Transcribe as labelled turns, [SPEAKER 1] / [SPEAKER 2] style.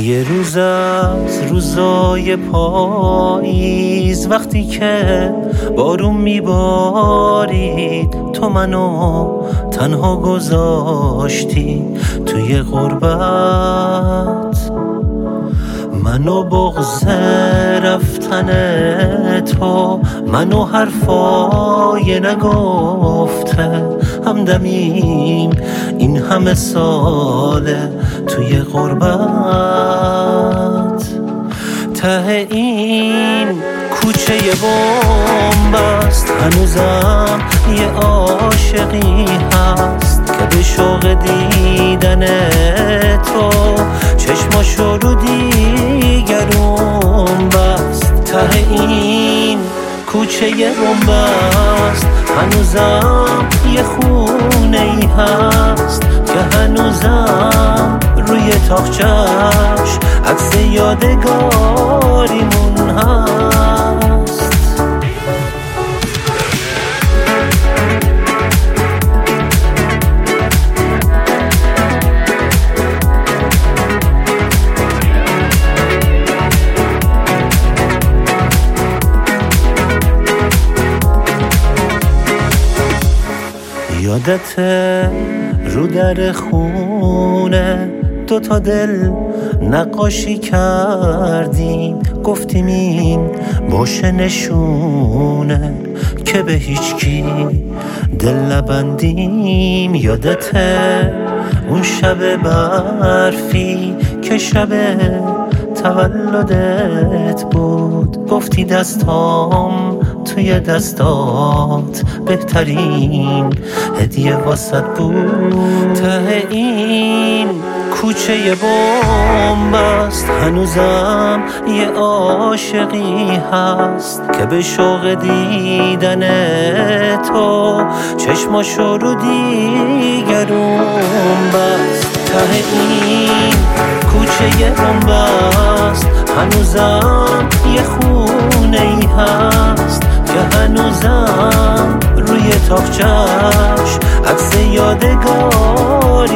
[SPEAKER 1] یه روز از روزای پاییز وقتی که بارون میبارید تو منو تنها گذاشتی توی غربت، منو بغض رفتن تو، منو حرفای نگفته همدمیم این همه ساله توی غربت. ته این کوچه بمب است هنوزم یه عاشقی هست که به شوق دیدن تو چشماشو رو دیگرون بست. ته این کوچه بمب است هنوزم یه خونه ای هست که هنوزم روی تاقچه‌اش عکس یادگاریمون هست. یادت رو در خونه دوتا دل نقاشی کردیم، گفتیم این باشه نشونه که به هیچکی دل نبندیم. یادت اون شب برفی که شب تولدت بود، گفتی دستام توی دستات بهترین هدیه واسط بود. ته این کوچه بمب است هنوزم یه عاشقی هست که به شوق دیدن تو چشماشو رو دیگرون بست. ته این کوچه بمب است هنوزم یه خونه ای هست که هنوزم روی تاقچه‌اش عکس یادگار